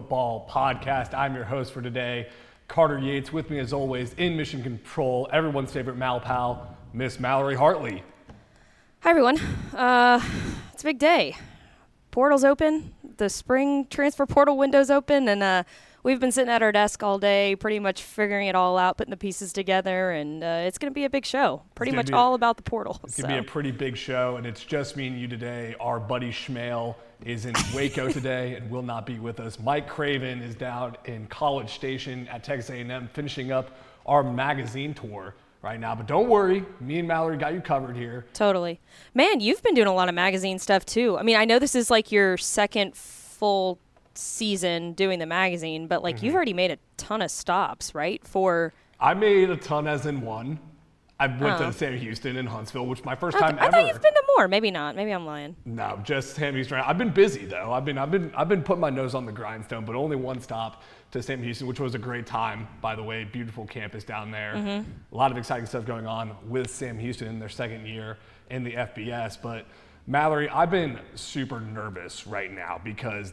Football Podcast. I'm your host for today, Carter Yates. With me, as always, in mission control, everyone's favorite Mal pal, Miss Mallory Hartley. Hi, everyone. It's a big day. Portal's open. The spring transfer portal window's open, and we've been sitting at our desk all day pretty much figuring it all out, putting the pieces together, and it's going to be a big show. Pretty much all about the portal. It's going to be a pretty big show, and it's just me and you today. Our buddy Schmale is in Waco today and will not be with us. Mike Craven is down in College Station at Texas A&M finishing up our magazine tour right now. But don't worry, me and Mallory got you covered here. Totally. Man, you've been doing a lot of magazine stuff too. I mean, I know this is like your second full season doing the magazine, but like you've already made a ton of stops, right? I made a ton as in one. I went to Sam Houston and Huntsville, which my first time ever. I thought you've been to more. Maybe not. Maybe I'm lying. No, just Sam Houston. I've been busy though. I've been putting my nose on the grindstone, but only one stop to Sam Houston, which was a great time, by the way. Beautiful campus down there. A lot of exciting stuff going on with Sam Houston in their second year in the FBS. But Mallory, I've been super nervous right now because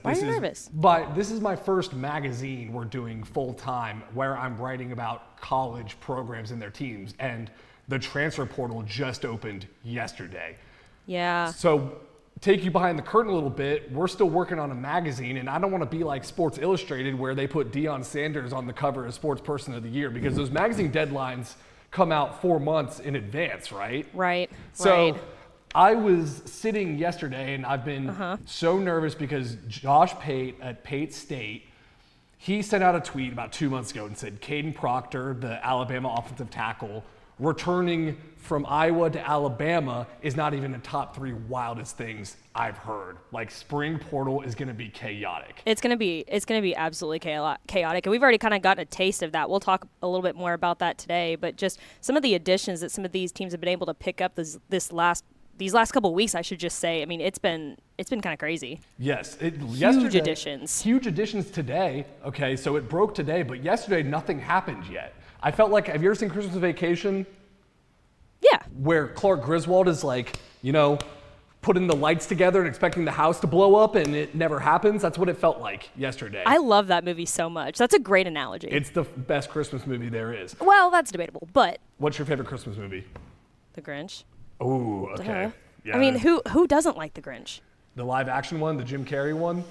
this is my first magazine we're doing full time where I'm writing about college programs and their teams, and the transfer portal just opened yesterday. Yeah. So take you behind the curtain a little bit. We're still working on a magazine, and I don't want to be like Sports Illustrated where they put Deion Sanders on the cover as Sports Person of the Year, because those magazine deadlines come out 4 months in advance, right? Right. So I was sitting yesterday, and I've been so nervous because Josh Pate at Pate State, he sent out a tweet about 2 months ago and said Caden Proctor, the Alabama offensive tackle, returning from Iowa to Alabama is not even the top 3 wildest things I've heard. Like, spring portal is going to be chaotic. It's going to be absolutely chaotic. And we've already kind of gotten a taste of that. We'll talk a little bit more about that today, but just some of the additions that some of these teams have been able to pick up these last couple of weeks, I should just say. I mean, it's been kind of crazy. Yes. Huge additions. Huge additions today. Okay, so it broke today, but yesterday nothing happened yet. I felt like, have you ever seen Christmas Vacation? Yeah. Where Clark Griswold is like, putting the lights together and expecting the house to blow up, and it never happens. That's what it felt like yesterday. I love that movie so much. That's a great analogy. It's the best Christmas movie there is. Well, that's debatable, but. What's your favorite Christmas movie? The Grinch. Oh, okay. Yeah. I mean, who doesn't like The Grinch? The live action one, the Jim Carrey one?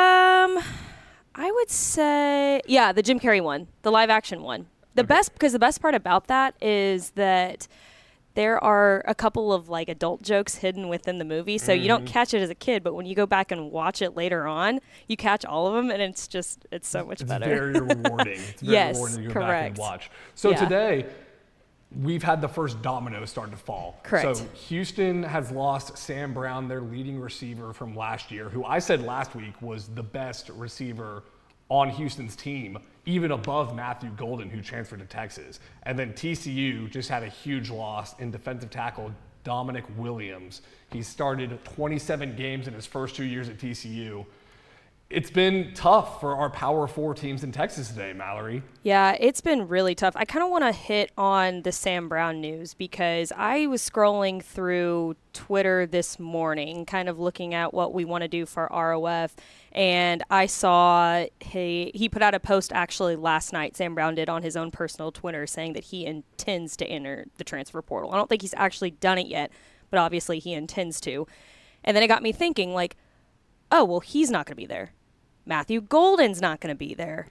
I would say, yeah, the Jim Carrey one, the live action one. Because the best part about that is that there are a couple of like adult jokes hidden within the movie, so you don't catch it as a kid, but when you go back and watch it later on, you catch all of them, and it's so much better. It's very rewarding. It's very rewarding to go back and watch. So today, we've had the first domino start to fall. Correct. So Houston has lost Sam Brown, their leading receiver from last year, who I said last week was the best receiver on Houston's team, even above Matthew Golden, who transferred to Texas. And then TCU just had a huge loss in defensive tackle Dominic Williams. He started 27 games in his first 2 years at TCU. It's been tough for our Power 4 teams in Texas today, Mallory. Yeah, it's been really tough. I kind of want to hit on the Sam Brown news because I was scrolling through Twitter this morning, kind of looking at what we want to do for ROF, and I saw he put out a post actually last night, Sam Brown did, on his own personal Twitter, saying that he intends to enter the transfer portal. I don't think he's actually done it yet, but obviously he intends to. And then it got me thinking, like, oh, well, he's not going to be there. Matthew Golden's not going to be there.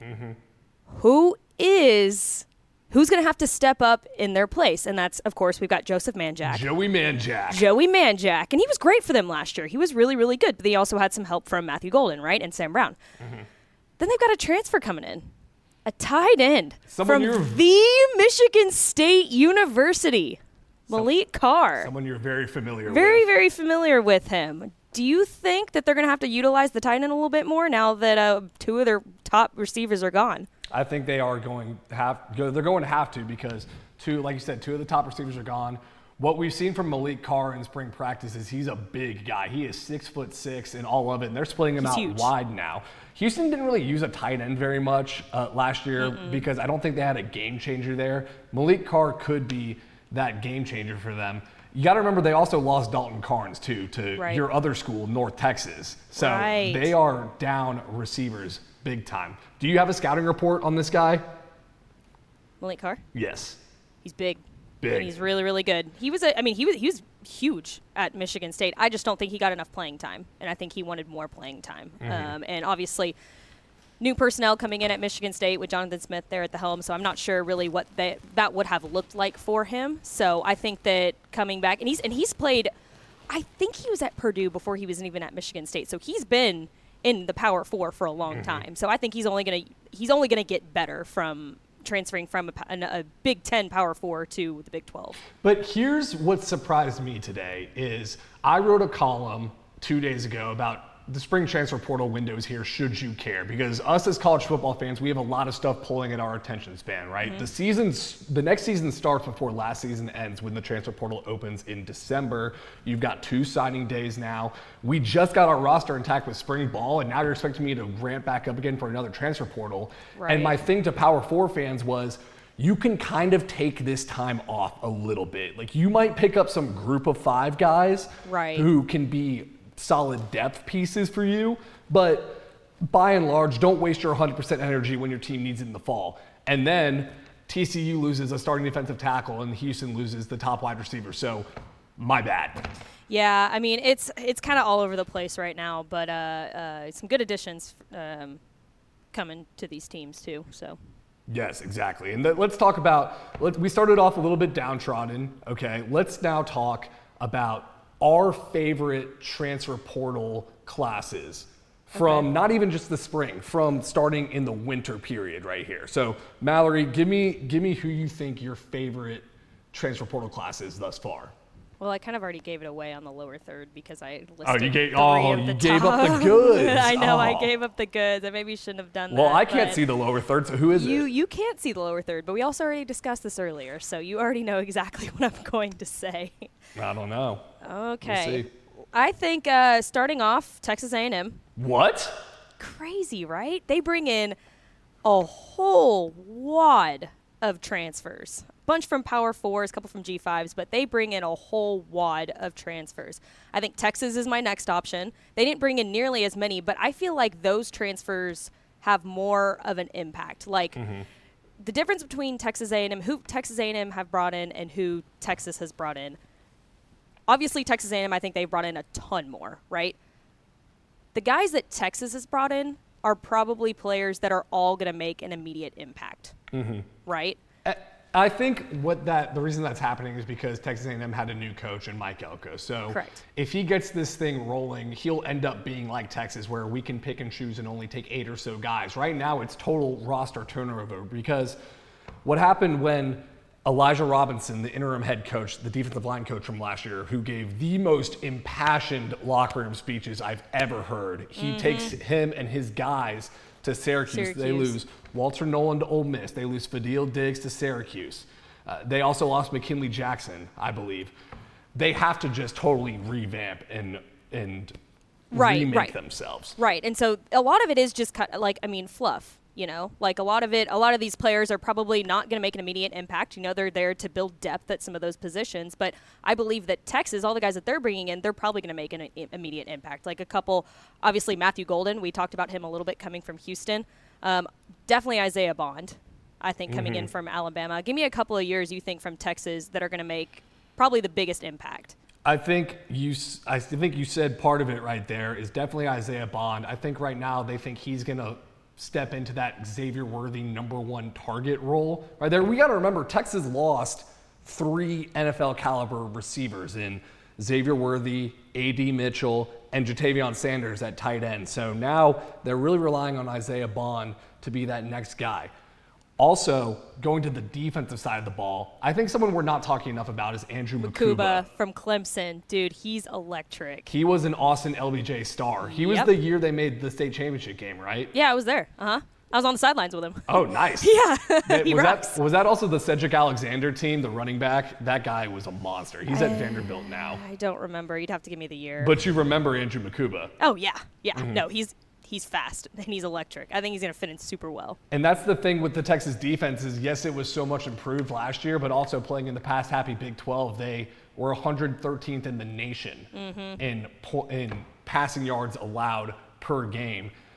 Who's going to have to step up in their place? And that's, of course, we've got Joseph Manjack. Joey Manjack. And he was great for them last year. He was really, really good. But they also had some help from Matthew Golden, right? And Sam Brown. Then they've got a transfer coming in. A tight end from the Michigan State University. Malik Carr. Someone you're very familiar with. Very, very familiar with him. Do you think that they're going to have to utilize the tight end a little bit more now that 2 of their top receivers are gone? I think they are going to have to because, like you said, 2 of the top receivers are gone. What we've seen from Malik Carr in spring practice is he's a big guy. He is 6'6" and all of it, and they're splitting him out wide now. Houston didn't really use a tight end very much last year because I don't think they had a game changer there. Malik Carr could be that game changer for them. You got to remember they also lost Dalton Carnes, too, to your other school, North Texas. So they are down receivers big time. Do you have a scouting report on this guy? Malik Carr? Yes. He's big. Big. And he's really, really good. He was huge at Michigan State. I just don't think he got enough playing time, and I think he wanted more playing time. And obviously, new personnel coming in at Michigan State with Jonathan Smith there at the helm, so I'm not sure really what that would have looked like for him. So I think that coming back, and he's played, I think he was at Purdue before he was even at Michigan State, so he's been in the Power Four for a long time. So I think he's only gonna get better from transferring from a Big Ten Power Four to the Big 12. But here's what surprised me today is I wrote a column 2 days ago about the spring transfer portal windows here, should you care? Because us as college football fans, we have a lot of stuff pulling at our attention span, right? The next season starts before last season ends when the transfer portal opens in December. You've got 2 signing days now. We just got our roster intact with spring ball, and now you're expecting me to ramp back up again for another transfer portal. Right. And my thing to Power 4 fans was, you can kind of take this time off a little bit. Like, you might pick up some group of 5 guys who can be solid depth pieces for you, but by and large, don't waste your 100% energy when your team needs it in the fall. And then TCU loses a starting defensive tackle and Houston loses the top wide receiver. So my bad. Yeah, I mean, it's kind of all over the place right now, but some good additions coming to these teams too. So. Yes, exactly. And let's talk about, we started off a little bit downtrodden. Okay, let's now talk about our favorite transfer portal classes from not even just the spring, from starting in the winter period right here. So Mallory, give me who you think your favorite transfer portal class is thus far. Well, I kind of already gave it away on the lower third because I listed you gave three of the gave top. up the goods. I know, I gave up the goods. I maybe shouldn't have done that. Well, I can't see the lower third, so who is it? You can't see the lower third, but we also already discussed this earlier, so you already know exactly what I'm going to say. I don't know. Okay. We'll see. I think starting off, Texas A&M. What? Crazy, right? They bring in a whole wad of transfers. Bunch from Power 4s, a couple from G5s, but they bring in a whole wad of transfers. I think Texas is my next option. They didn't bring in nearly as many, but I feel like those transfers have more of an impact. Like the difference between Texas A&M, who Texas A&M have brought in and who Texas has brought in. Obviously, Texas A&M, I think they've brought in a ton more, right? The guys that Texas has brought in are probably players that are all going to make an immediate impact, right? I think the reason that's happening is because Texas A&M had a new coach in Mike Elko. So Correct. If he gets this thing rolling, he'll end up being like Texas, where we can pick and choose and only take 8 or so guys. Right now, it's total roster turnover because what happened when Elijah Robinson, the interim head coach, the defensive line coach from last year, who gave the most impassioned locker room speeches I've ever heard, he takes him and his guys to Syracuse. They lose Walter Nolan to Ole Miss. They lose Fadil Diggs to Syracuse. They also lost McKinley Jackson, I believe. They have to just totally revamp and remake themselves. Right, and so a lot of it is just fluff. You know, like a lot of these players are probably not going to make an immediate impact. You know, they're there to build depth at some of those positions. But I believe that Texas, all the guys that they're bringing in, they're probably going to make an immediate impact. Like a couple, obviously Matthew Golden, we talked about him a little bit coming from Houston. Definitely Isaiah Bond, I think, coming in from Alabama. Give me a couple of years you think from Texas that are going to make probably the biggest impact. I think you said part of it right there is definitely Isaiah Bond. I think right now they think he's going to step into that Xavier Worthy #1 target role. Right there, we got to remember Texas lost 3 NFL caliber receivers in Xavier Worthy, A.D. Mitchell, and Jatavion Sanders at tight end. So now they're really relying on Isaiah Bond to be that next guy. Also, going to the defensive side of the ball, I think someone we're not talking enough about is Andrew Mukuba. From Clemson. Dude, he's electric. He was an Austin LBJ star. He was the year they made the state championship game, right? Yeah, I was there. I was on the sidelines with him. Oh, nice. Yeah, he rocks. Was that also the Cedric Alexander team, the running back? That guy was a monster. He's at Vanderbilt now. I don't remember. You'd have to give me the year. But you remember Andrew Mukuba. Oh, yeah. Yeah. No, he's fast and he's electric. I think he's going to fit in super well. And that's the thing with the Texas defense is, yes, it was so much improved last year, but also playing in the past happy Big 12, they were 113th in the nation in passing yards allowed per game.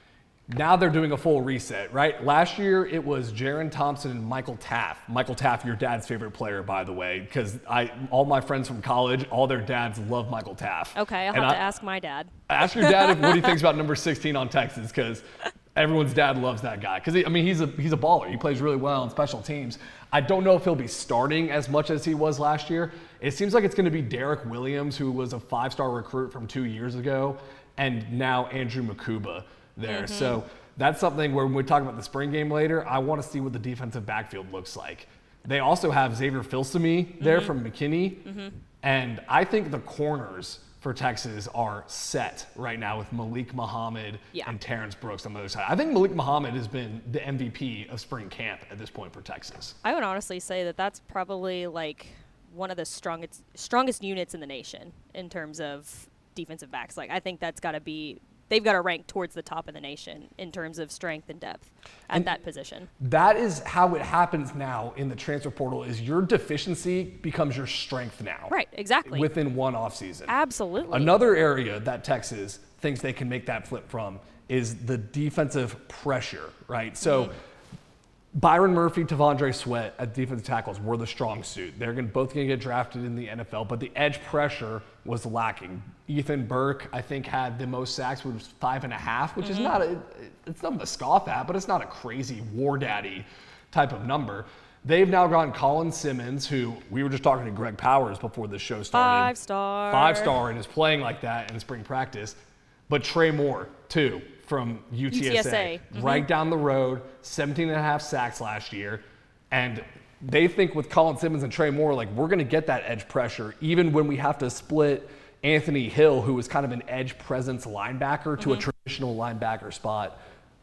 Now they're doing a full reset, right? Last year it was Jaron Thompson and Michael Taft. Michael Taft, your dad's favorite player, by the way, because all my friends from college, all their dads love Michael Taft. Okay, I'll have to ask my dad. Ask your dad what he thinks about number 16 on Texas, because everyone's dad loves that guy. Because he's a baller. He plays really well on special teams. I don't know if he'll be starting as much as he was last year. It seems like it's going to be Derek Williams, who was a 5-star recruit from 2 years ago, and now Andrew Makuba there. So that's something where when we talk about the spring game later, I want to see what the defensive backfield looks like. They also have Xavier Filsaime there from McKinney. And I think the corners for Texas are set right now with Malik Muhammad and Terrence Brooks on the other side. I think Malik Muhammad has been the MVP of spring camp at this point for Texas. I would honestly say that that's probably like one of the strongest units in the nation in terms of defensive backs. Like, I think that's got to be – they've got to rank towards the top of the nation in terms of strength and depth at that position. That is how it happens now in the transfer portal, is your deficiency becomes your strength now. Right, exactly. Within one offseason. Absolutely. Another area that Texas thinks they can make that flip from is the defensive pressure, right? So Byron Murphy, Tavondre Sweat at defensive tackles were the strong suit. They're both going to get drafted in the NFL, but the edge pressure was lacking. Ethan Burke, I think, had the most sacks, which was 5.5, which is not it's nothing to scoff at, but it's not a crazy war daddy type of number. They've now gotten Colin Simmons, who we were just talking to Greg Powers before the show started. 5-star. 5-star and is playing like that in spring practice. But Trey Moore, too, from UTSA. Right down the road, 17.5 sacks last year. And they think with Colin Simmons and Trey Moore, like, we're going to get that edge pressure, even when we have to split Anthony Hill, who is kind of an edge presence linebacker, to a traditional linebacker spot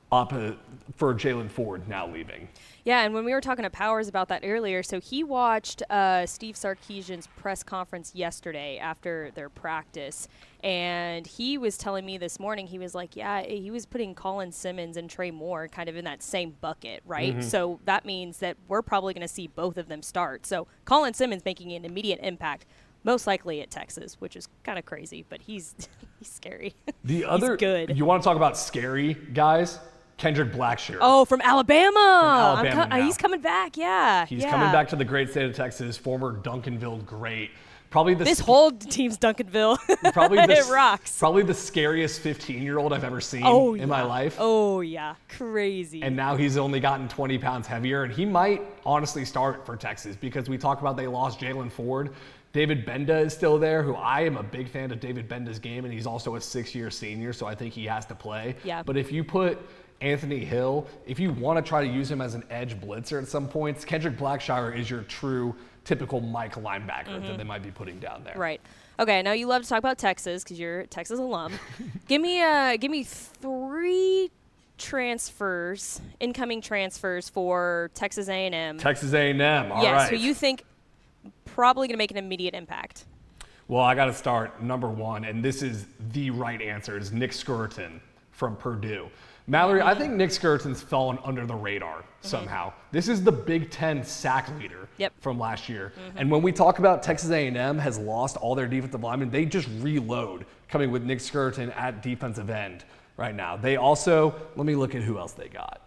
for Jalen Ford now leaving. Yeah, and when we were talking to Powers about that earlier, so he watched Steve Sarkisian's press conference yesterday after their practice, and he was telling me this morning, he was like, yeah, he was putting Colin Simmons and Trey Moore kind of in that same bucket, right? So that means that we're probably going to see both of them start. So Colin Simmons making an immediate impact, most likely at Texas, which is kind of crazy, but he's scary. He's good. You want to talk about scary guys? Kendrick Blackshear. Oh, from Alabama. Now. He's coming back, yeah. He's coming back to the great state of Texas, former Duncanville great. Probably this whole team's Duncanville. It rocks. Probably the scariest 15-year-old I've ever seen in my life. Oh, yeah. Crazy. And now he's only gotten 20 pounds heavier, and he might honestly start for Texas, because we talk about they lost Jalen Ford. David Benda is still there, who I am a big fan of David Benda's game, and he's also a 6-year senior, so I think he has to play. Yeah. But if you put Anthony Hill, if you want to try to use him as an edge blitzer at some points, Kendrick Blackshear is your true typical Mike linebacker that they might be putting down there. Right. Okay, I know you love to talk about Texas because you're a Texas alum. Give me 3 transfers, incoming transfers for Texas A&M. Texas A&M, all right. Yes, who you think probably going to make an immediate impact? Well, I got to start number 1, and this is the right answer, is Nick Skirton from Purdue. Mallory, I think Nick Skirton's fallen under the radar somehow. This is the Big Ten sack leader from last year. And when we talk about Texas A&M has lost all their defensive linemen, they just reload coming with Nick Skirton at defensive end right now. They also, let me look at who else they got.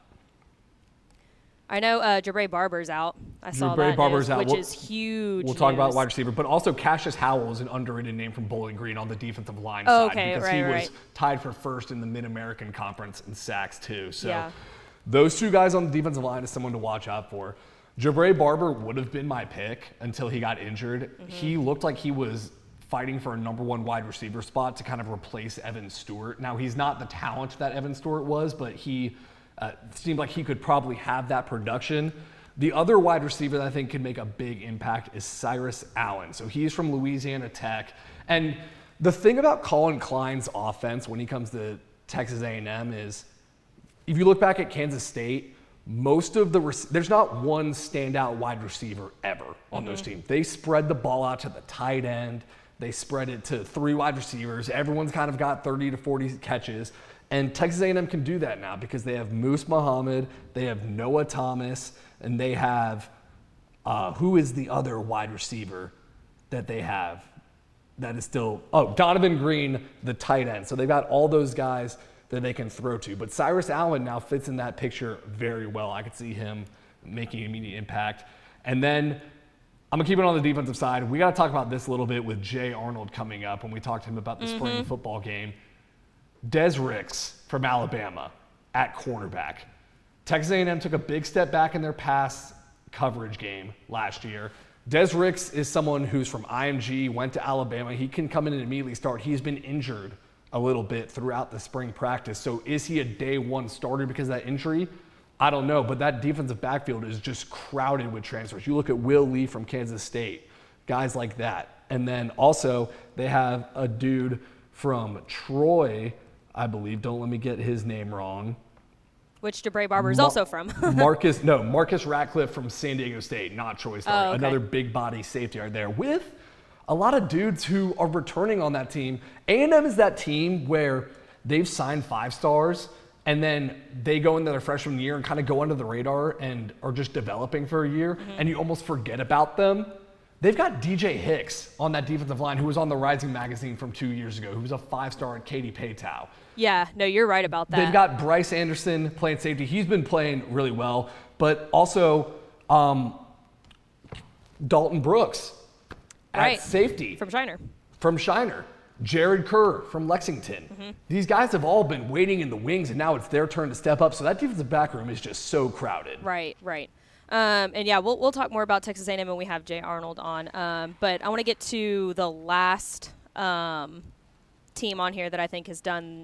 I know Jabre Barber's out. I saw that Barber's out, which is huge. We'll talk about wide receiver, but also Cassius Howell is an underrated name from Bowling Green on the defensive line side, because he was tied for first in the Mid-American Conference in sacks too. So those 2 guys on the defensive line is someone to watch out for. Jabre Barber would have been my pick until he got injured. He looked like he was fighting for a number 1 wide receiver spot to kind of replace Evan Stewart. Now, he's not the talent that Evan Stewart was, but he seemed like he could probably have that production. The other wide receiver that I think could make a big impact is Cyrus Allen. So he's from Louisiana Tech. And the thing about Colin Klein's offense when he comes to Texas A&M is, if you look back at Kansas State, most of there's not one standout wide receiver ever on those teams. They spread the ball out to the tight end. They spread it to 3 wide receivers. Everyone's kind of got 30 to 40 catches. And Texas A&M can do that now because they have Moose Muhammad, they have Noah Thomas, and they have, who is the other wide receiver that they have that is still, Donovan Green, the tight end. So they've got all those guys that they can throw to. But Cyrus Allen now fits in that picture very well. I could see him making immediate impact. And then I'm going to keep it on the defensive side. We got to talk about this a little bit with Jay Arnold coming up when we talked to him about the spring football game. Des Ricks from Alabama at cornerback. Texas A&M took a big step back in their pass coverage game last year. Des Ricks is someone who's from IMG, went to Alabama. He can come in and immediately start. He's been injured a little bit throughout the spring practice. So is he a day one starter because of that injury? I don't know, but that defensive backfield is just crowded with transfers. You look at Will Lee from Kansas State, guys like that. And then also they have a dude from Troy, I believe. Don't let me get his name wrong. Which DeBray Barber is also from. Marcus Ratcliffe from San Diego State, not Troy Star. Oh, okay. Another big body safety right there with a lot of dudes who are returning on that team. A&M is that team where they've signed 5 stars and then they go into their freshman year and kind of go under the radar and are just developing for a year, and you almost forget about them. They've got DJ Hicks on that defensive line who was on the Rising magazine from 2 years ago, who was a 5-star at Katy Paytow. Yeah, no, you're right about that. They've got Bryce Anderson playing safety. He's been playing really well, but also Dalton Brooks at safety. From Shiner. Jared Kerr from Lexington. These guys have all been waiting in the wings, and now it's their turn to step up. So that defensive back room is just so crowded. Right. And yeah, we'll talk more about Texas A&M when we have Jay Arnold on. But I want to get to the last team on here that I think has done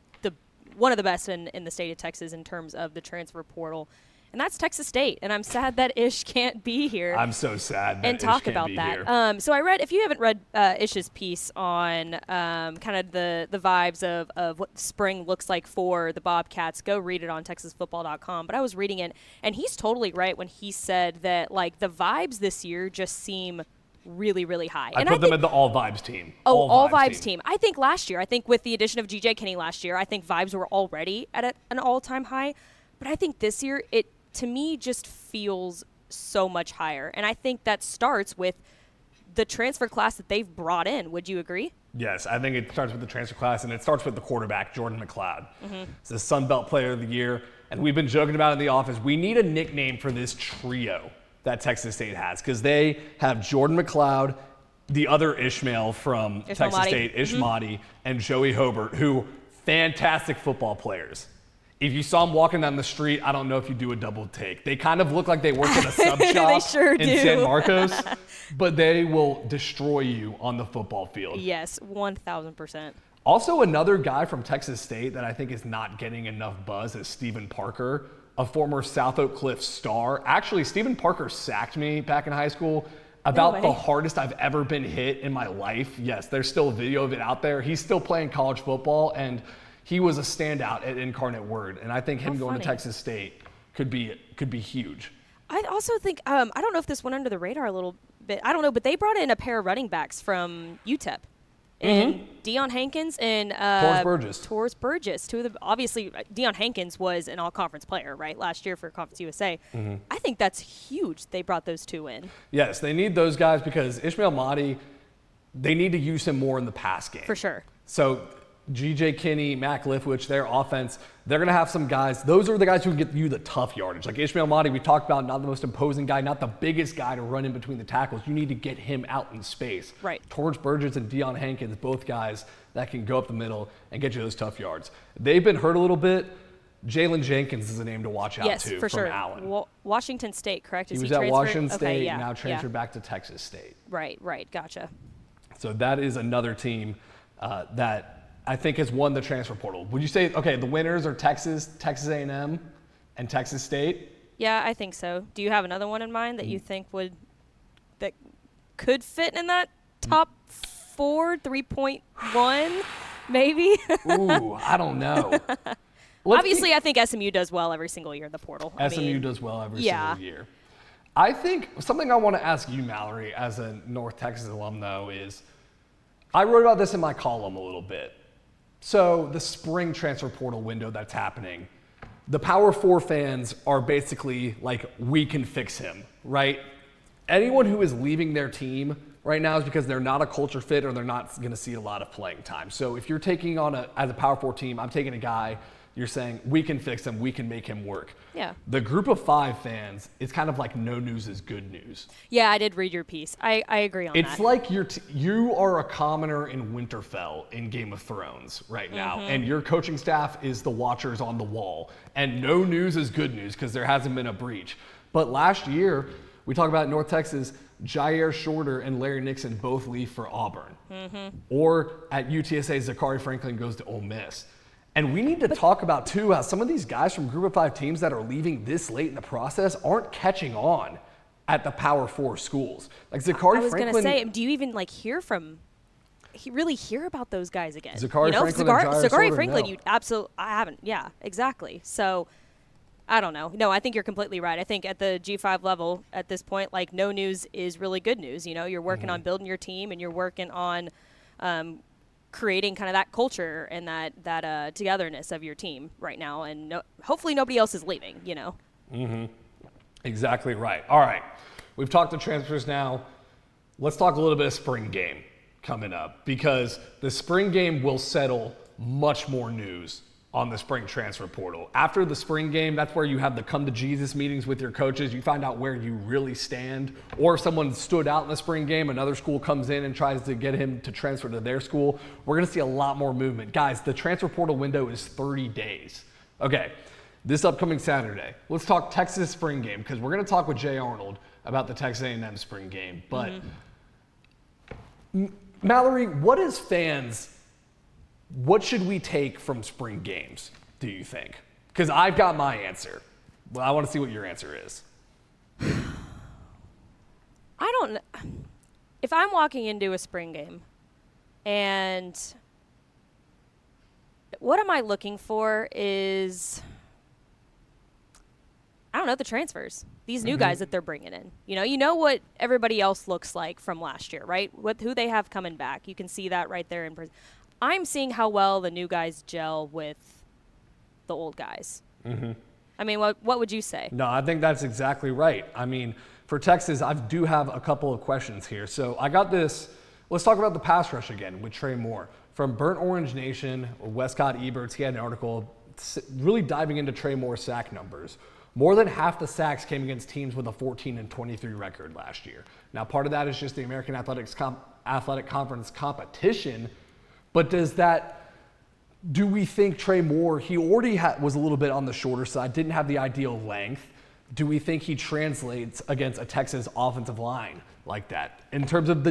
one of the best in the state of Texas in terms of the transfer portal. And that's Texas State. And I'm sad that Ish can't be here. I'm so sad that and Ish talk can't about be that. here. So I read, if you haven't read Ish's piece on kind of the vibes of what spring looks like for the Bobcats, go read it on TexasFootball.com. But I was reading it, and he's totally right when he said that like the vibes this year just seem really, really high. I put them in the all vibes team. All vibes team. I think last year, with the addition of GJ Kinney last year, I think vibes were already at an all-time high. But I think this year, it to me just feels so much higher. And I think that starts with the transfer class that they've brought in. Would you agree? Yes, I think it starts with the transfer class, and it starts with the quarterback, Jordan McLeod. He's the Sun Belt Player of the Year, and we've been joking about it in the office. We need a nickname for this trio that Texas State has, because they have Jordan McLeod, the other Ishmael from Texas State, Ishmael, and Joey Hobart, who fantastic football players. If you saw them walking down the street, I don't know if you do a double take. They kind of look like they work at a sub shop in San Marcos, but they will destroy you on the football field. Yes, 1,000%. Also, another guy from Texas State that I think is not getting enough buzz is Stephen Parker, a former South Oak Cliff star. Actually, Stephen Parker sacked me back in high school about the hardest I've ever been hit in my life. Yes, there's still a video of it out there. He's still playing college football, and he was a standout at Incarnate Word, and I think him going to Texas State could be huge. I also think I don't know if this went under the radar a little bit. I don't know, but they brought in a pair of running backs from UTEP, and Deion Hankins and Torres Burgess. Two of the obviously Deion Hankins was an all-conference player, right, last year for Conference USA. I think that's huge. They brought those two in. Yes, they need those guys because Ishmael Mahdi, they need to use him more in the pass game for sure. So GJ Kinney, Mac Lifwich, their offense, they're going to have some guys. Those are the guys who can get you the tough yardage. Like Ishmael Mahdi, we talked about, not the most imposing guy, not the biggest guy to run in between the tackles. You need to get him out in space. Right. Torres Burgess and Deion Hankins, both guys that can go up the middle and get you those tough yards. They've been hurt a little bit. Jalen Jenkins is a name to watch out too from sure. Allen. Washington State, correct? He was at Washington State, now transferred back to Texas State. Right, gotcha. So that is another team that I think has won the transfer portal. Would you say, okay, the winners are Texas A&M, and Texas State? Yeah, I think so. Do you have another one in mind that you think that could fit in that top 4, 3.1, maybe? Ooh, I don't know. Obviously, I think SMU does well every single year in the portal. SMU does well every single year. I think something I want to ask you, Mallory, as a North Texas alum, though, is I wrote about this in my column a little bit. So the spring transfer portal window that's happening, the Power 4 fans are basically like, we can fix him, right? Anyone who is leaving their team right now is because they're not a culture fit or they're not going to see a lot of playing time. So if you're taking on as a Power 4 team, I'm taking a guy, you're saying we can fix him, we can make him work. Yeah. The group of 5 fans, it's kind of like no news is good news. Yeah, I did read your piece. I agree on that. It's like you are a commoner in Winterfell in Game of Thrones right now, and your coaching staff is the watchers on the wall. And no news is good news because there hasn't been a breach. But last year, we talk about North Texas, Jair Shorter and Larry Nixon both leave for Auburn. Or at UTSA, Zachary Franklin goes to Ole Miss. And we need to talk about, too, how some of these guys from Group of 5 teams that are leaving this late in the process aren't catching on at the Power 4 schools. Like Zachary Franklin. I was going to say, do you even hear about those guys again? Zachary Franklin and Jair Zachary Shorter, Franklin, no. you absolutely, I haven't. Yeah, exactly. So, I don't know. No, I think you're completely right. I think at the G5 level at this point, no news is really good news. You're working on building your team and you're working on creating kind of that culture and that togetherness of your team right now. And hopefully nobody else is leaving, Exactly right. All right. We've talked to transfers now. Let's talk a little bit of spring game coming up because the spring game will settle much more news on the spring transfer portal. After the spring game, that's where you have the come to Jesus meetings with your coaches. You find out where you really stand. Or if someone stood out in the spring game, another school comes in and tries to get him to transfer to their school. We're gonna see a lot more movement. Guys, the transfer portal window is 30 days. Okay, this upcoming Saturday, let's talk Texas spring game because we're gonna talk with Jay Arnold about the Texas A&M spring game. But Mallory, what should we take from spring games, do you think? Because I've got my answer. Well, I want to see what your answer is. I don't know. If I'm walking into a spring game and what am I looking for is, I don't know, the transfers. These new guys that they're bringing in. You know what everybody else looks like from last year, right? Who they have coming back. You can see that right there in prison. I'm seeing how well the new guys gel with the old guys. I mean, what would you say? No, I think that's exactly right. I mean, for Texas, I do have a couple of questions here. So I got this. Let's talk about the pass rush again with Trey Moore. From Burnt Orange Nation, or Westcott Eberts, he had an article really diving into Trey Moore's sack numbers. More than half the sacks came against teams with a 14-23 record last year. Now, part of that is just the American Athletic Conference competition. But do we think Trey Moore, he already was a little bit on the shorter side, didn't have the ideal length. Do we think he translates against a Texas offensive line like that? In terms of the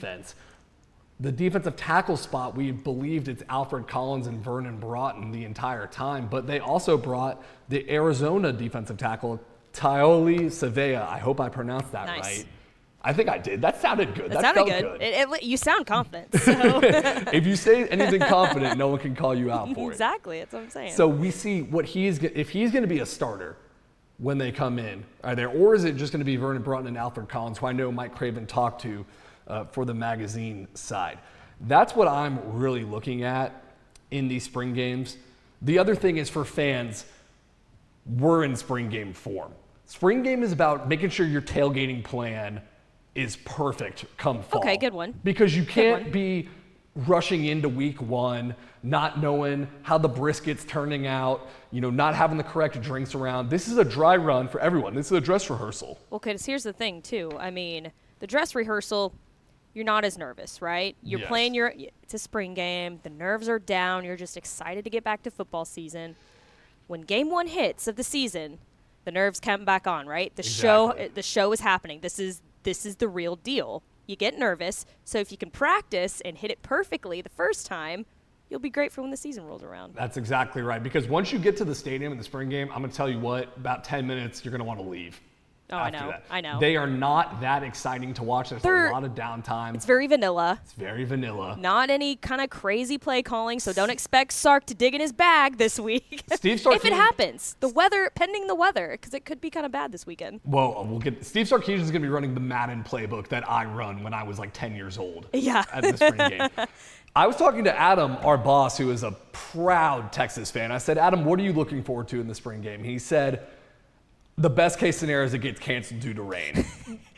defensive tackle spot, we believed it's Alfred Collins and Vernon Broughton the entire time, but they also brought the Arizona defensive tackle, Taoli Savea. I hope I pronounced that right. I think I did. That sounded good. That sounded good. You sound confident. So. If you say anything confident, no one can call you out for it. Exactly. That's what I'm saying. So we see if he's going to be a starter when they come in, or is it just going to be Vernon Broughton and Alfred Collins, who I know Mike Craven talked to for the magazine side. That's what I'm really looking at in these spring games. The other thing is for fans, we're in spring game form. Spring game is about making sure your tailgating plan is perfect come fall. Okay, good one. Because you can't be rushing into week one, not knowing how the brisket's turning out, not having the correct drinks around. This is a dry run for everyone. This is a dress rehearsal. Well, because here's the thing, too. I mean, the dress rehearsal, you're not as nervous, right? You're playing it's a spring game. The nerves are down. You're just excited to get back to football season. When game one hits of the season, the nerves come back on, right? The show is happening. This is the real deal. You get nervous, so if you can practice and hit it perfectly the first time, you'll be great for when the season rolls around. That's exactly right, because once you get to the stadium in the spring game, I'm going to tell you what, about 10 minutes, you're going to want to leave. Oh, I know. They are not that exciting to watch. There's a lot of downtime. It's very vanilla. Not any kind of crazy play calling, so don't expect Sark to dig in his bag this week. Steve Sarkisian, if it happens. Pending the weather, because it could be kind of bad this weekend. Well, Steve Sarkisian is going to be running the Madden playbook that I run when I was like 10 years old. Yeah. At the spring game. I was talking to Adam, our boss, who is a proud Texas fan. I said, Adam, what are you looking forward to in the spring game? He said, the best case scenario is it gets canceled due to rain.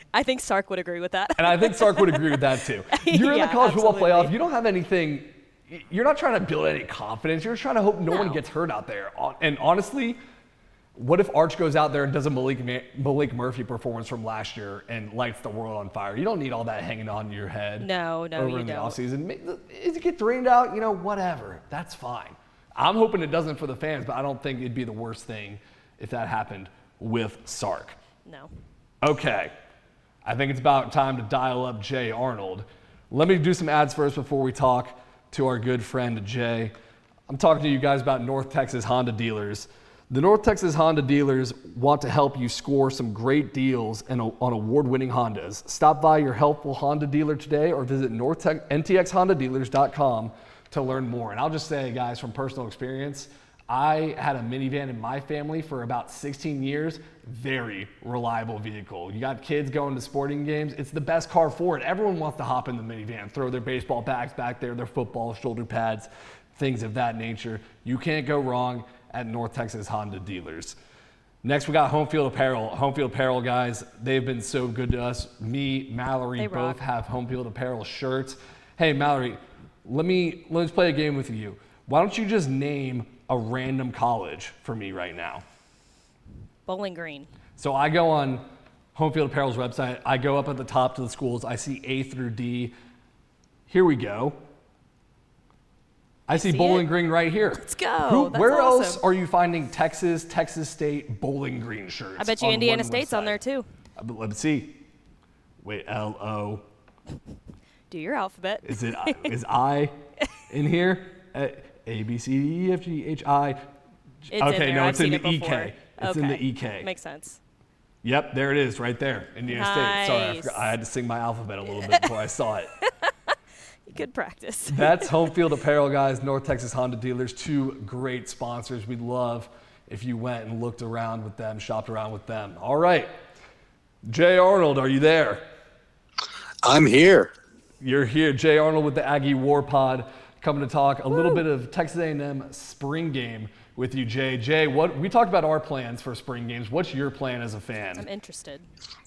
I think Sark would agree with that. And I think Sark would agree with that too. You're in the college football playoff. You don't have anything. You're not trying to build any confidence. You're trying to hope no one gets hurt out there. And honestly, what if Arch goes out there and does a Malik Murphy performance from last year and lights the world on fire? You don't need all that hanging on your head. No, over you in the don't. offseason. If it gets drained out, whatever. That's fine. I'm hoping it doesn't for the fans, but I don't think it'd be the worst thing if that happened with Sark. No. Okay. I think it's about time to dial up Jay Arnold. Let me do some ads first before we talk to our good friend Jay. I'm talking to you guys about North Texas Honda dealers. The North Texas Honda dealers want to help you score some great deals on award-winning Hondas. Stop by your helpful Honda dealer today or visit ntxhondadealers.com to learn more. And I'll just say, guys, from personal experience, I had a minivan in my family for about 16 years. Very reliable vehicle. You got kids going to sporting games. It's the best car for it. Everyone wants to hop in the minivan, throw their baseball bags back there, their football, shoulder pads, things of that nature. You can't go wrong at North Texas Honda dealers. Next, we got Home Field Apparel. Home Field Apparel, guys, they've been so good to us. Me, Mallory, both have Home Field Apparel shirts. Hey, Mallory, let's play a game with you. Why don't you just name a random college for me right now? Bowling Green. So I go on Home Field Apparel's website. I go up at the top to the schools. I see A through D. Here we go. I see Bowling Green right here. Let's go. Where else are you finding Texas State Bowling Green shirts? I bet you Indiana State's on there too. Let's see. Wait, L-O. Do your alphabet. Is I in here? A, B, C, D, E, F, G, H, I. Okay, no, it's in the EK. It's in the EK. Makes sense. Yep, there it is, right there, Indiana State. Sorry, I had to sing my alphabet a little bit before I saw it. Good practice. That's Home Field Apparel, guys. North Texas Honda dealers, two great sponsors. We'd love if you went and looked around with them, shopped around with them. All right, Jay Arnold, are you there? I'm here. You're here, Jay Arnold with the Aggie War Pod, coming to talk a little bit of Texas A&M spring game with you, Jay. Jay, we talked about our plans for spring games. What's your plan as a fan? I'm interested.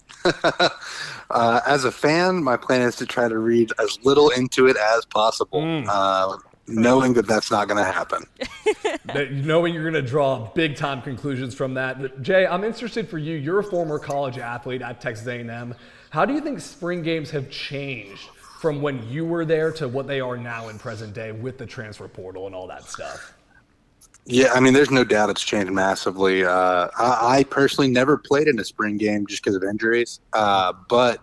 As a fan, my plan is to try to read as little into it as possible, knowing that that's not going to happen. Knowing you're going to draw big-time conclusions from that. But Jay, I'm interested for you. You're a former college athlete at Texas A&M. How do you think spring games have changed from when you were there to what they are now in present day with the transfer portal and all that stuff? Yeah, I mean, there's no doubt it's changed massively. I personally never played in a spring game just because of injuries. But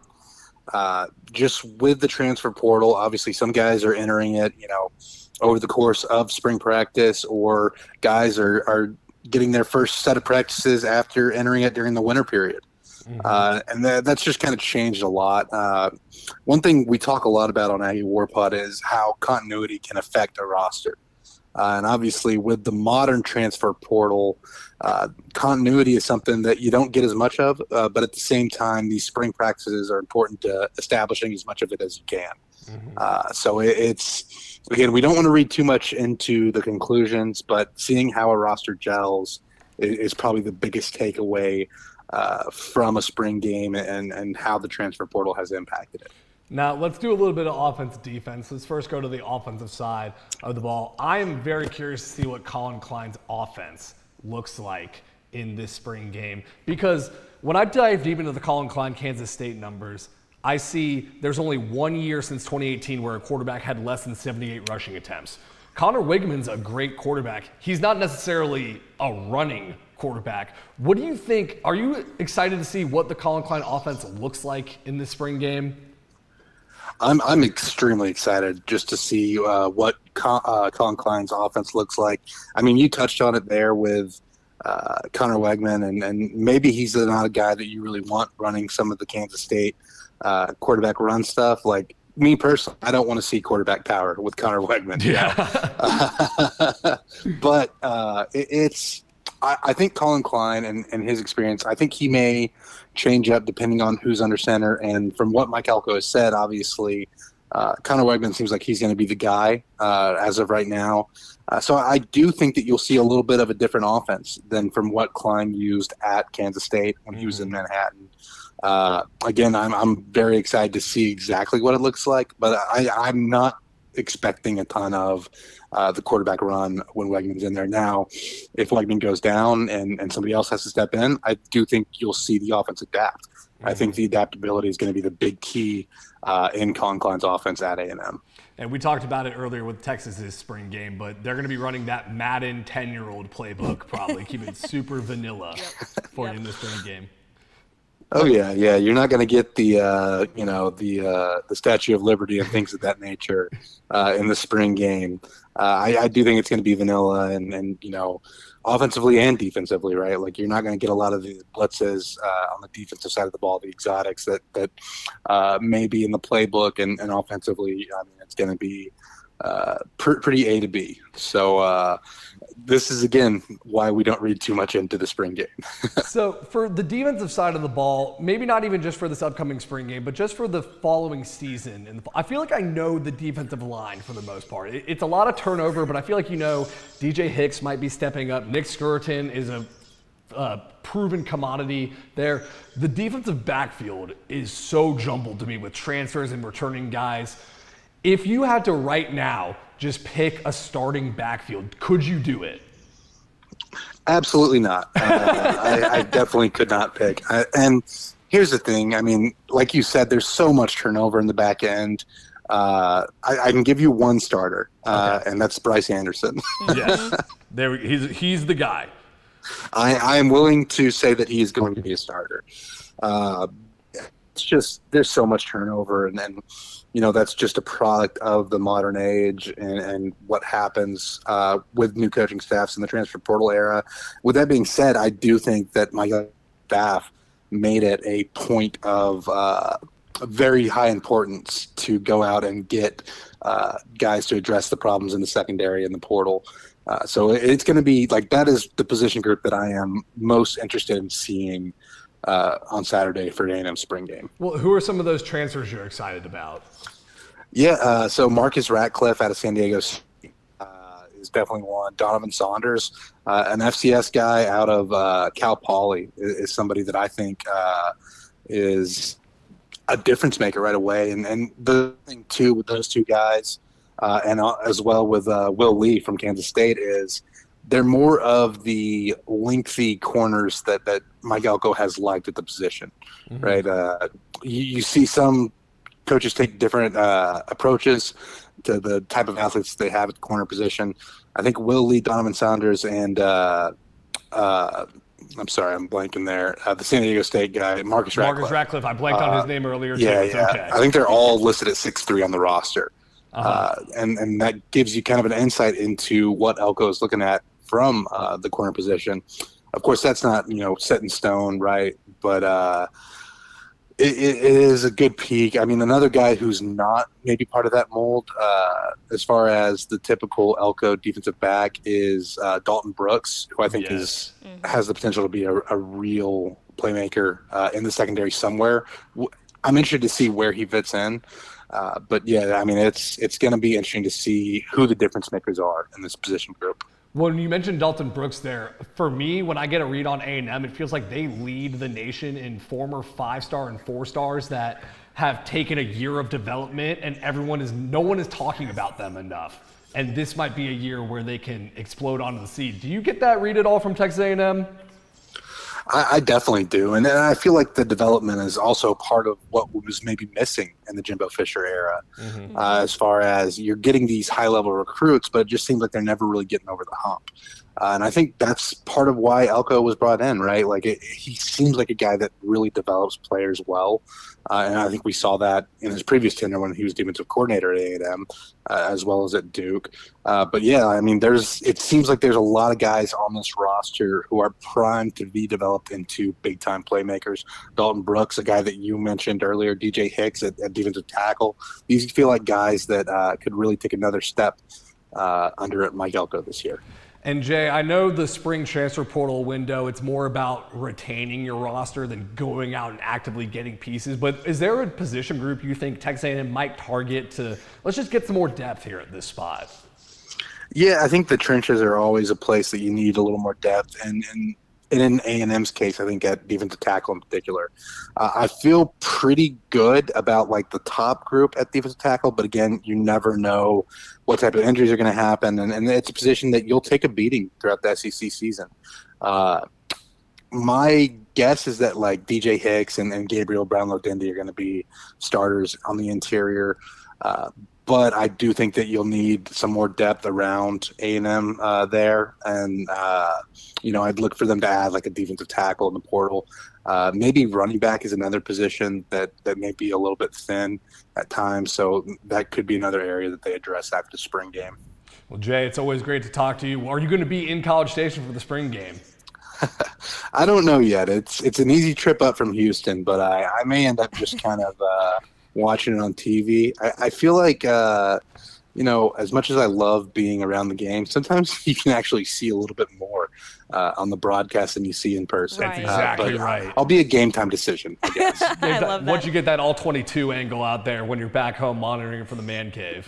just with the transfer portal, obviously some guys are entering it, over the course of spring practice, or guys are getting their first set of practices after entering it during the winter period. And that's just kind of changed a lot. One thing we talk a lot about on Aggie War Pod is how continuity can affect a roster. And obviously with the modern transfer portal, continuity is something that you don't get as much of, but at the same time, these spring practices are important to establishing as much of it as you can. So it's, again, we don't want to read too much into the conclusions, but seeing how a roster gels is probably the biggest takeaway from a spring game and how the transfer portal has impacted it. Now, let's do a little bit of offense defense. Let's first go to the offensive side of the ball. I am very curious to see what Colin Klein's offense looks like in this spring game, because when I dive deep into the Colin Klein Kansas State numbers, I see there's only 1 year since 2018 where a quarterback had less than 78 rushing attempts. Connor Wigman's a great quarterback. He's not necessarily a running quarterback. What do you think? Are you excited to see what the Colin Klein offense looks like in this spring game? I'm extremely excited just to see what Colin Klein's offense looks like. I mean, you touched on it there with Connor Wegman, and maybe he's not a guy that you really want running some of the Kansas State quarterback run stuff. Like me personally, I don't want to see quarterback power with Connor Wegman. Yeah. But I think Colin Klein and his experience, I think he may change up depending on who's under center. And from what Mike Elko has said, obviously, Connor Wegman seems like he's going to be the guy as of right now. So I do think that you'll see a little bit of a different offense than from what Klein used at Kansas State when he was in Manhattan. Again, I'm very excited to see exactly what it looks like, but I'm not expecting a ton of the quarterback run when Wegman's in there. Now, if Wegman goes down and somebody else has to step in, I do think you'll see the offense adapt. I think the adaptability is going to be the big key in Colin Klein's offense at A&M. And we talked about it earlier with Texas's spring game, but they're going to be running that Madden 10-year-old playbook probably, keep it super vanilla for you in the spring game. Oh yeah. You're not going to get the Statue of Liberty and things of that nature in the spring game. I do think it's going to be vanilla and offensively and defensively, right? Like you're not going to get a lot of the blitzes on the defensive side of the ball, the exotics that may be in the playbook, and offensively, I mean, it's going to be pretty A to B. So this is, again, why we don't read too much into the spring game. So for the defensive side of the ball, maybe not even just for this upcoming spring game, but just for the following season, and I feel like I know the defensive line for the most part. It's a lot of turnover, but I feel like DJ Hicks might be stepping up. Nick Skirton is a proven commodity there. The defensive backfield is so jumbled to me with transfers and returning guys. If you had to right now just pick a starting backfield, could you do it? Absolutely not. I definitely could not pick. And here's the thing. I mean, like you said, there's so much turnover in the back end. I can give you one starter, and that's Bryce Anderson. Yes, he's the guy. I am willing to say that he is going to be a starter. It's just there's so much turnover, and that's just a product of the modern age and what happens with new coaching staffs in the transfer portal era. With that being said, I do think that my staff made it a point of very high importance to go out and get guys to address the problems in the secondary and the portal. So it's going to be like that is the position group that I am most interested in seeing on Saturday for A&M spring game. Well, who are some of those transfers you're excited about? Yeah, so Marcus Ratcliffe out of San Diego is definitely one. Donovan Saunders, an FCS guy out of Cal Poly, is somebody that I think is a difference maker right away. And the thing, too, with those two guys, and as well with Will Lee from Kansas State, is they're more of the lengthy corners that Mike Elko has liked at the position, right? You see some coaches take different approaches to the type of athletes they have at the corner position. I think Will Lee, Donovan Saunders, and I'm sorry, I'm blanking there. The San Diego State guy, Marcus Ratcliffe. Marcus Ratcliffe. I blanked on his name earlier, too. Yeah, it's okay. I think they're all listed at 6'3" on the roster. And that gives you kind of an insight into what Elko is looking at from the corner position. Of course, that's not, set in stone, right? But it is a good peak. I mean, another guy who's not maybe part of that mold as far as the typical Elko defensive back is Dalton Brooks, who I think has the potential to be a real playmaker in the secondary somewhere. I'm interested to see where he fits in. But yeah, I mean, it's going to be interesting to see who the difference makers are in this position group. When you mentioned Dalton Brooks there, for me, when I get a read on A&M, it feels like they lead the nation in former 5-star and 4-stars that have taken a year of development, and no one is talking about them enough. And this might be a year where they can explode onto the scene. Do you get that read at all from Texas A&M? I definitely do. And I feel like the development is also part of what was maybe missing in the Jimbo Fisher era, as far as you're getting these high-level recruits, but it just seems like they're never really getting over the hump. And I think that's part of why Elko was brought in, right? Like he seems like a guy that really develops players well. And I think we saw that in his previous tenure when he was defensive coordinator at A&M, as well as at Duke. But yeah, I mean, it seems like there's a lot of guys on this roster who are primed to be developed into big-time playmakers. Dalton Brooks, a guy that you mentioned earlier, DJ Hicks at defensive tackle. These feel like guys that could really take another step under Mike Elko this year. And Jay, I know the spring transfer portal window, it's more about retaining your roster than going out and actively getting pieces. But is there a position group you think Texas A&M might target to, let's just get some more depth here at this spot? Yeah, I think the trenches are always a place that you need a little more depth. And in A&M's case, I think at defensive tackle in particular, I feel pretty good about like the top group at defensive tackle. But again, you never know what type of injuries are going to happen. And it's a position that you'll take a beating throughout the SEC season. My guess is that like DJ Hicks and Gabriel Brownlow-Dindy are going to be starters on the interior. But I do think that you'll need some more depth around A&M there. And, I'd look for them to add like a defensive tackle in the portal. Maybe running back is another position that may be a little bit thin at times. So that could be another area that they address after the spring game. Well, Jay, it's always great to talk to you. Are you going to be in College Station for the spring game? I don't know yet. It's an easy trip up from Houston, but I may end up just kind of watching it on TV. I feel like, as much as I love being around the game, sometimes you can actually see a little bit more on the broadcast than you see in person. Right. That's exactly right. I'll be a game time decision, I guess. I love that. Once you get that all 22 angle out there when you're back home monitoring from the man cave.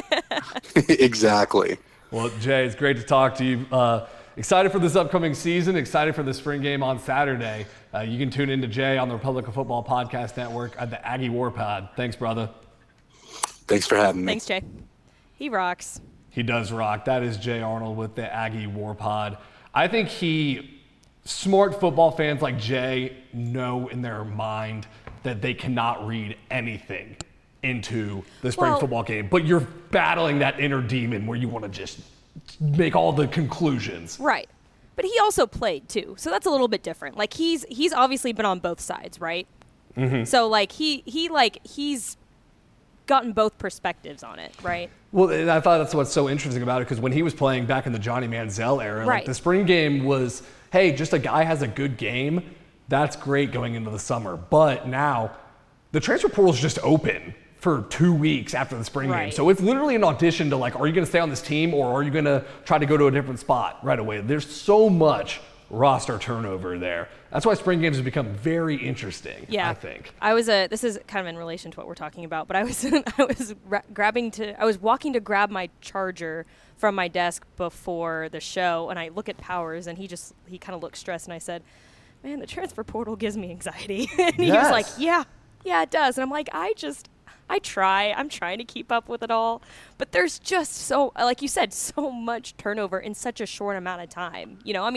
Exactly. Well, Jay, it's great to talk to you. Excited for this upcoming season, excited for the spring game on Saturday. You can tune in to Jay on the Republic of Football Podcast Network at the Aggie War Pod. Thanks, brother. Thanks for having me. Thanks, Jay. He rocks. He does rock. That is Jay Arnold with the Aggie War Pod. I think smart football fans like Jay know in their mind that they cannot read anything into the spring football game, but you're battling that inner demon where you want to just make all the conclusions. Right. But he also played too, so that's a little bit different. Like he's obviously been on both sides, right? Mm-hmm. So like he's gotten both perspectives on it, right? Well, and I thought that's what's so interesting about it, because when he was playing back in the Johnny Manziel era, like the spring game was, hey, just a guy has a good game, that's great going into the summer. But now the transfer portal is just open for 2 weeks after the spring game. So it's literally an audition to like, are you going to stay on this team or are you going to try to go to a different spot right away? There's so much roster turnover there. That's why spring games have become very interesting, I think. This is kind of in relation to what we're talking about, but I was walking to grab my charger from my desk before the show, and I look at Powers, and he kind of looked stressed, and I said, man, the transfer portal gives me anxiety. And he was like, yeah, it does. And I'm like, I'm trying to keep up with it all, but there's just so, like you said, so much turnover in such a short amount of time.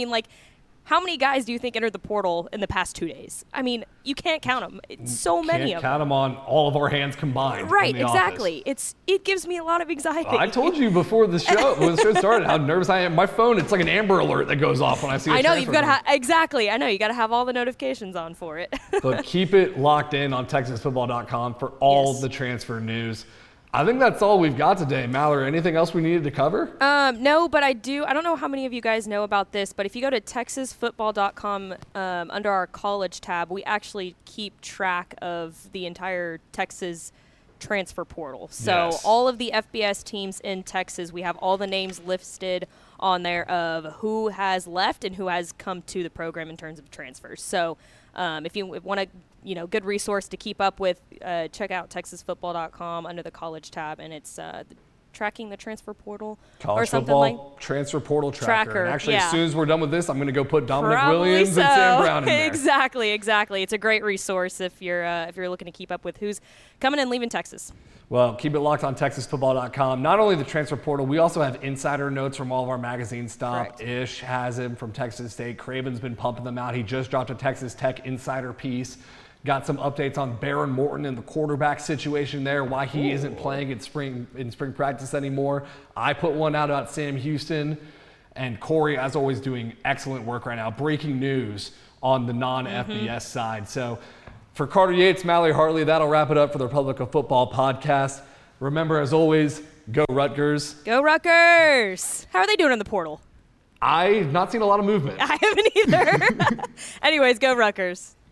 How many guys do you think entered the portal in the past 2 days? I mean, you can't count them. It's so many of them. Can't count them on all of our hands combined. Right, exactly. It gives me a lot of anxiety. I told you before the show, when the show started, how nervous I am. My phone, it's like an Amber Alert that goes off when I see a transfer. I know, you've got to exactly. I know, you got to have all the notifications on for it. But keep it locked in on TexasFootball.com for all the transfer news. I think that's all we've got today. Mallory, anything else we needed to cover? No, but I don't know how many of you guys know about this, but if you go to TexasFootball.com under our college tab, we actually keep track of the entire Texas transfer portal. So all of the FBS teams in Texas, we have all the names listed on there of who has left and who has come to the program in terms of transfers. So if you want a good resource to keep up with, check out TexasFootball.com under the college tab, and it's tracking the transfer portal college or something football like transfer portal tracker. And actually, as soon as we're done with this, I'm going to go put Dominic Williams and Sam Brown in there. Exactly. It's a great resource if you're looking to keep up with who's coming and leaving Texas. Well, keep it locked on TexasFootball.com. Not only the transfer portal, we also have insider notes from all of our magazine stuff. Ish has him from Texas State. Craven's been pumping them out. He just dropped a Texas Tech insider piece. Got some updates on Baron Morton and the quarterback situation there, why he isn't playing in spring practice anymore. I put one out about Sam Houston, and Corey, as always, doing excellent work right now. Breaking news on the non-FBS side. So for Carter Yates, Mallory Hartley, that'll wrap it up for the Republic of Football podcast. Remember, as always, go Rutgers. Go Rutgers! How are they doing in the portal? I've not seen a lot of movement. I haven't either. Anyways, go Rutgers.